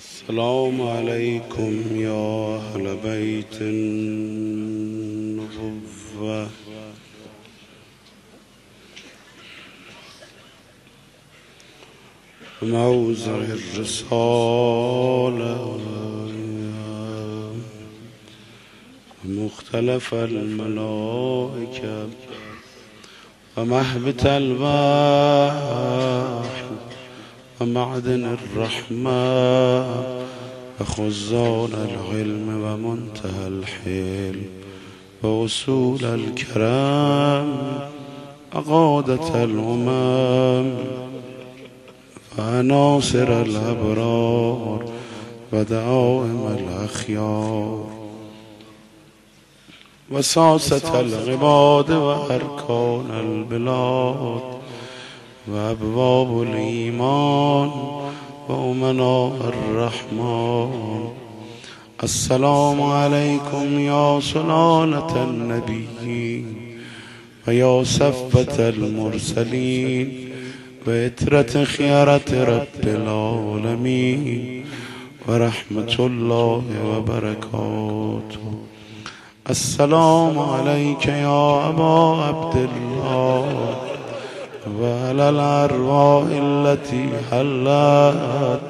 السلام عليكم يا أهل بيت النبوة موزع الرسالة مختلف الملائكة ومهبط الوحي ومعدن الرحمة وخزان العلم ومنتهى الحلم ووصول الكرام وقادة الأمم وعناصر الأبرار ودعائم الأخيار وساسة العباد وأركان البلاد وأبواب الإيمان وأمناء الرحمن. السلام عليكم يا سلالة النبيين ويا صفة المرسلين وإترة خيرة رب العالمين ورحمة الله وبركاته. السلام عليك يا أبا عبد الله وعلى الأرواح التي حلت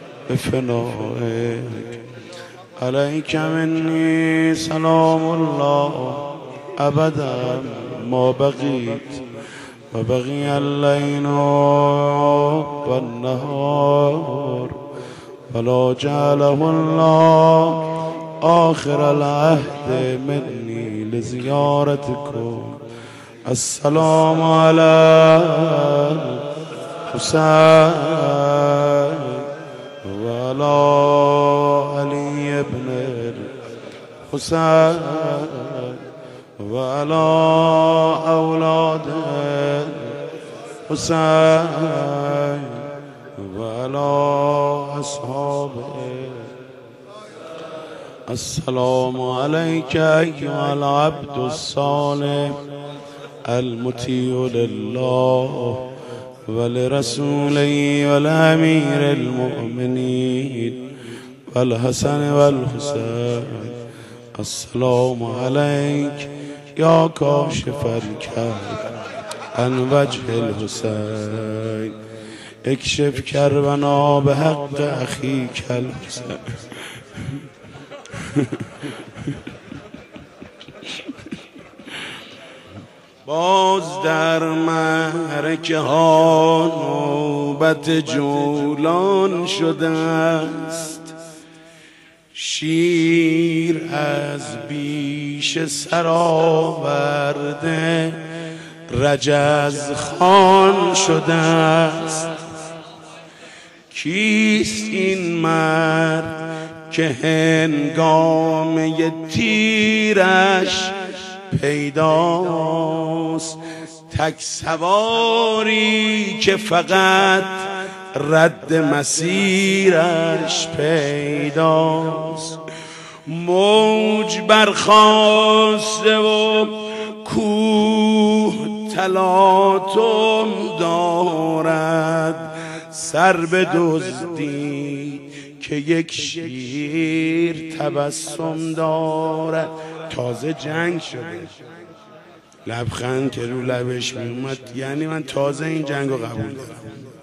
بفنائك. عليك مني سلام الله أبدا ما بقيت وبقي الليل والنهار ولا جعله الله آخر العهد مني لزيارتكم. السلام على الحسين وعلى علي بن الحسين وعلى أولاد الحسين وعلى أصحابه. السلام عليك أيها العبد الصالح المطيع لله ولرسوله والأمير المؤمنين والحسن والحسين. السلام عليك يا كاشف الكرب عن وجه الحسين اكشف كربنا بحق أخيك الحسين. باز در معرکه ها نوبت جولان شده است، شیر از بیش سرآورده رجز خوان شده است. کیست این مرد که هنگام تیرش پیداست، تک سواری که فقط رد مسیرش پیداست. موج برخاسته و کوه تلاطم دارد، سر به دزدی که یک شیر تبسم دارد. تازه جنگ شده، لبخند که رو لبش می اومد یعنی من تازه این جنگ رو قبول دارم.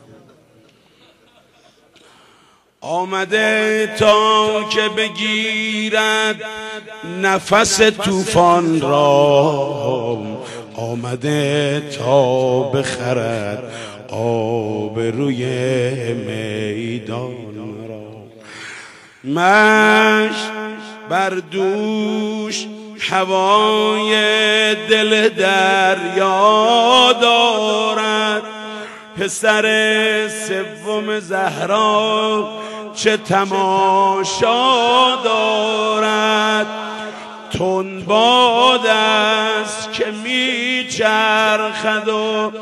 آمده تا که بگیرد نفس طوفان را، آمده تا بخرد آب روی میدان را. مشت بر دوش هوای دل دریا دارد، پسر سوم زهرا چه تماشا دارد. تند باد است که می چرخد و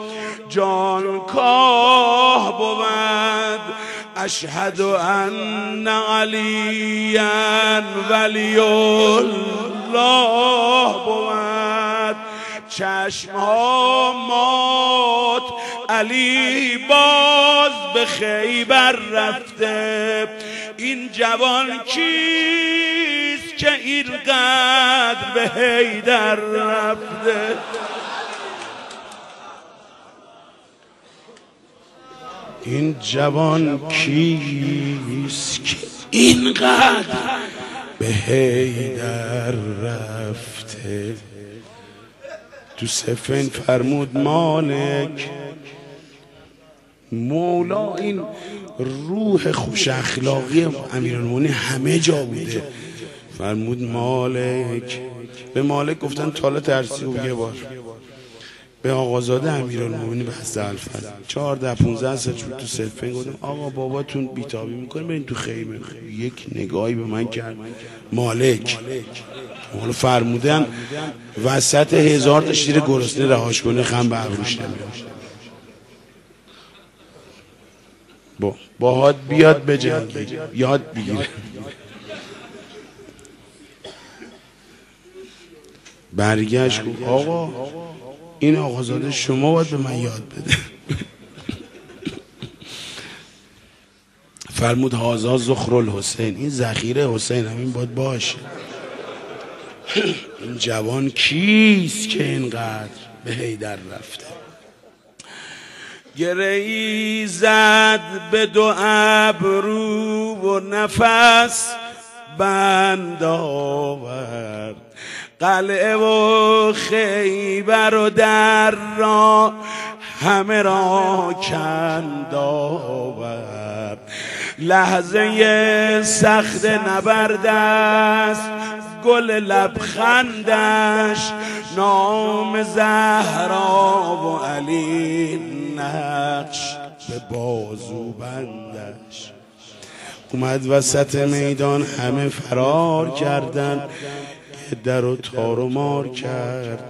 جانکاه بود. اشهد ان علیا ولی الله بود. چشمها مات علی باز به خیبر رفته. این جوان کیست که اینقدر به حیدر رفته؟ این جوان کیست که اینقدر به حیدر رفته؟ تو صفین فرمود مالک مولا. این روح خوش اخلاقی امیرالمومنین همه جا بوده. فرمود مالک. به مالک گفتن تالا ترسی و یه بار به آقازاده امیرالمومنین بحث الفضل 14-15 سال تو صفین گفتم آقا باباتون بیتابی میکنه برین تو خیمه. یک نگاهی به من کرد مالک. حالا فرمودن وسط 1000 تا شیر گرسنه رهاش کنه خم به ابروش نمیاد. باهات بیاد بجنگی یاد بگیره. برگشت گفت آقا این آقازاده شما باید به من یاد بده. فرمود هازا زخرالحسین. این ذخیره حسین همین باید باشه. این جوان کیست که اینقدر به حیدر رفته؟ گره‌ای زد به 2 ابرو و نفس بند آورد. قلعه و خیبر و در را همه را کند آورد. لحظه سخت نبرد است گل لبخندش، نام زهرا و علی نقش به بازو بندش. اومد وسط میدان همه فرار کردن، در و تار و مار کرد.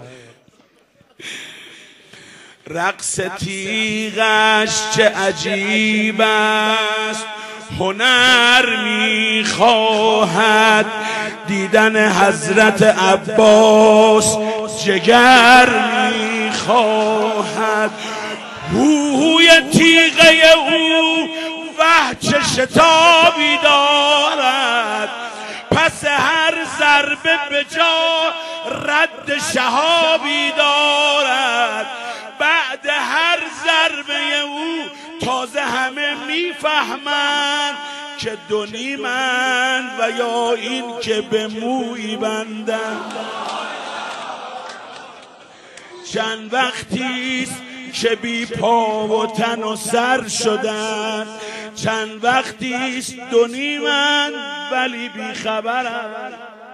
رقص تیغش چه عجیب است، هنر میخواهد دیدن حضرت عباس، جگر میخواهد. هوی تیغه او وحش شتابی دارد، پس هر ضربه به جا رد شهابی دارد. بعد هر ضربه او تازه همه میفهمند که 2 نیمند و یا این که به مویی بندند. چند وقتیست که بی پا و تن و سر شدند، چند وقتیست 2 نیمند ولی بی خبرند.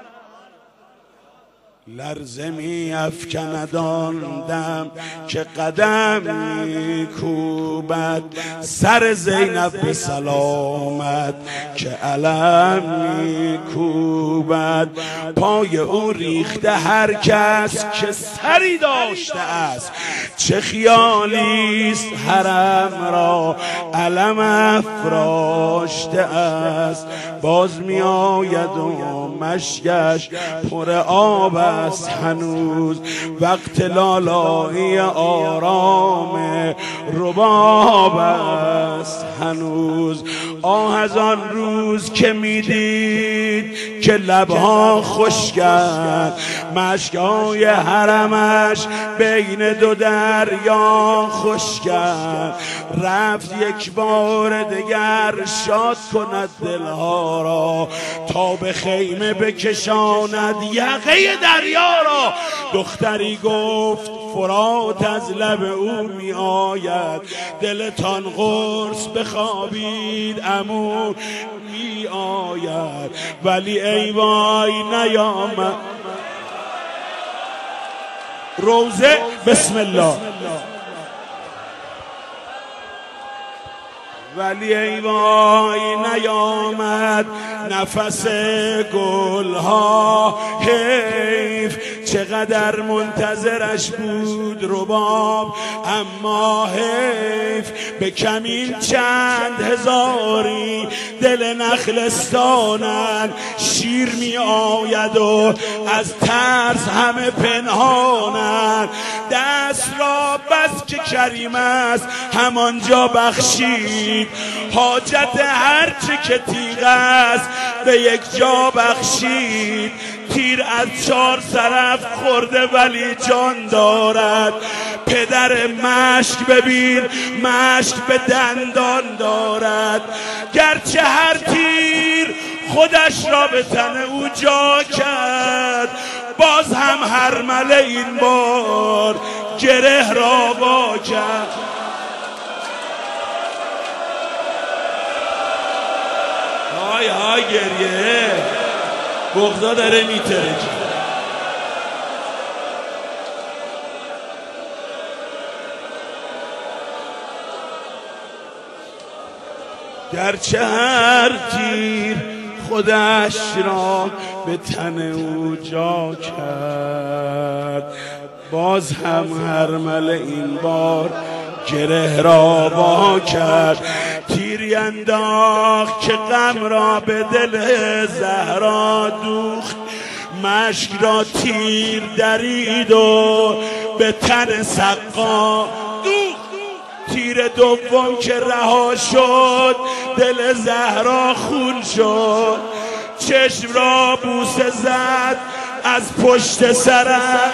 لرزه می افکند آن دم که قدم می کوبد، سر زینب به سلامت که علم می کوبد. پای او ریخته هر کس که سری داشته است، چه خیالیست حرم را علم افراشته است. باز می آید و مشکش پر آب است هنوز، وقت لالایی آرام رباب است هنوز. آه از آن روز که میدید که لبها خشکند، مشکای حرمش بین 2 دریا خشکند. رفت یک بار دگر شاد کند دلها را، تا به خیمه بکشاند یقه دریا را. دختری گفت فرات از لب او می آید، دلتان قرص بخوابید عمو می آید. ولی ای وای نیامد. روزه بسم الله. ولی ای وای نیامد نفس گلها، حیف چقدر منتظرش بود رباب. اما حیف به کمین چند هزاری دل نخلستانن. شیر می آید و از ترس همه پنهانن، دست را بس که کریم است همانجا بخشید، حاجت هرچه که تیغ است به یک جا بخشید. تیر از 4 طرف خورده ولی جان دارد، پدر مشک ببین مشک به دندان دارد. گرچه هر تیر خودش را به تن او جا کرد، باز هم هر مله این بار گره را وا کرد. های های گریه بغضا داره میترکه. گرچه هر تیر خودش را به تن او جا کرد، باز هم هر مله این بار گره را وا کرد. تیری انداخت که غم را به دل زهرا دوخت، مشک را تیر درید و به تن سقا دوخت. تیر دوم که رها شد دل زهرا خون شد، چشم را بوسه زد از پشت سرش.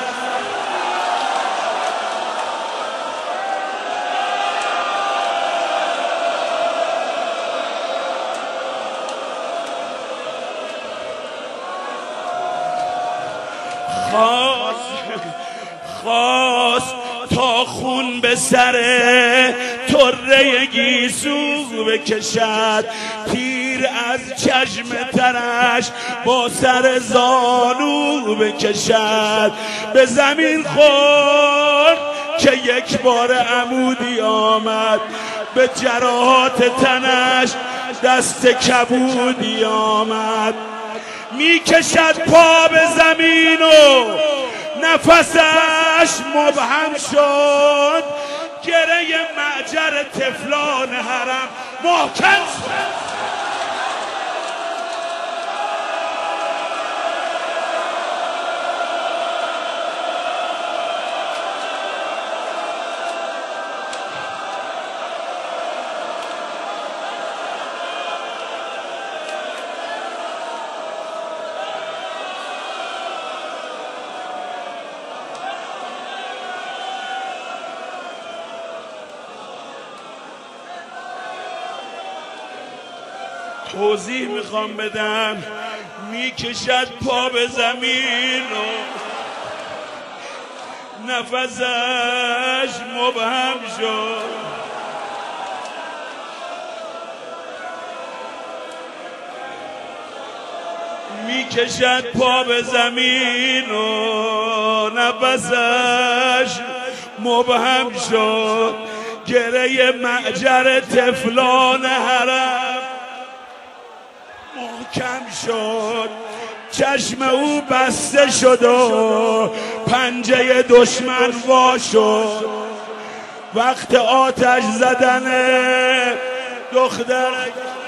خواست تا خون به سر طره گیسو بکشد، تیر از چشم ترش با سر زانو بکشد. به زمین خورد که یک بار عمودی آمد، به جراحات تنش دست کبودی آمد. میکشد پا به زمین و نفسش مبهم شد، گره معجر طفلان حرم محکم شد. توضیح میخوام بدم. میکشد پا به زمین و نفسش مبهم شد، میکشد پا به زمین و نفسش مبهم شد، گره معجر طفلان حرم محکم شد. چشم او بسته شد و پنجه دشمن وا شد. وقت آتش زدن دختر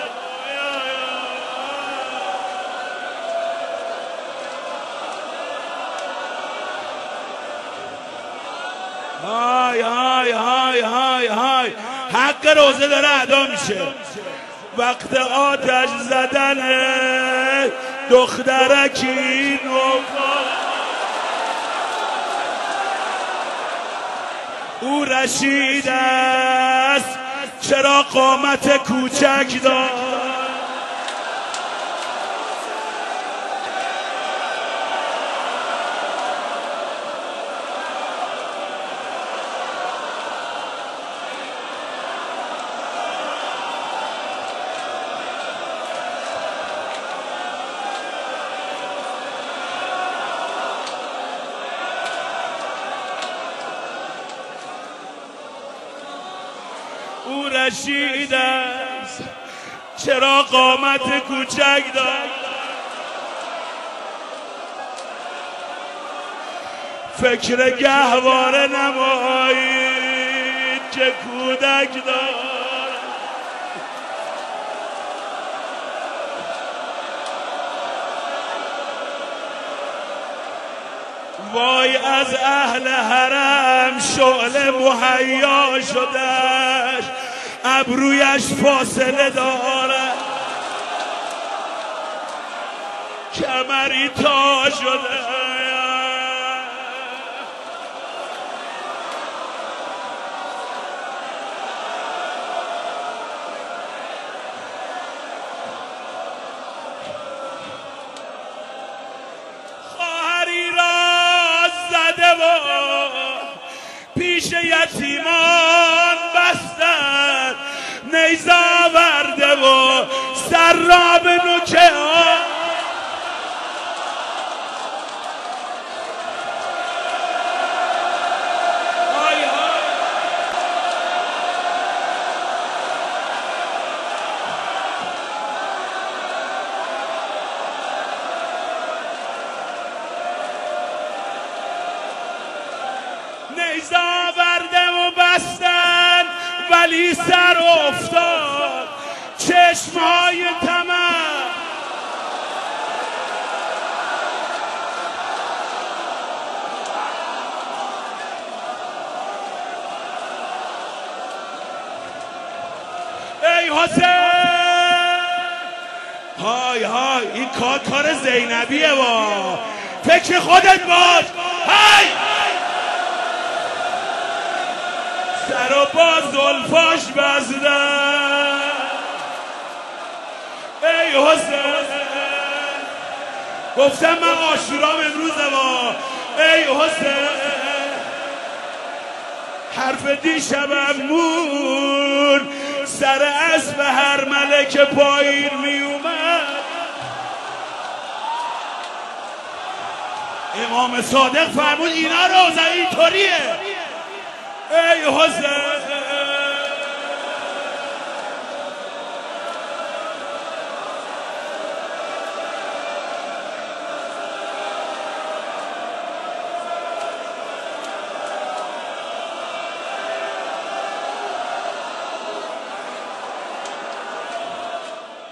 های های های های های حق روزه داره ادا میشه. وقت آتش زدن دخترکی نوفا، او رشید است چرا قامت کوچک دار. او رشید است چرا قامت کوچک دارد. فکر گهواره نمایید که کودک دارد. وای از اهل حرم شعله مهیا شدش، ابرویش فاصله دارد، کمری تا شده. خواهری را زده و پیش یتیمان بستن، نیزه آورده و سر را به نوکه نیزه آورده و بستن، ولی سر افتاد چشمهای طمع. ای حسین، های های این کار زینبیه با فکر خودت باش. های سر و با زلفاش بزدن. ای حسین، گفتم من عاشورام امروزه با. ای حسین، حرف دیشبم مون سر اسب هر ملک پایین می اومد. امام صادق فرمود اینا روزه اینطوریه. ای حسین،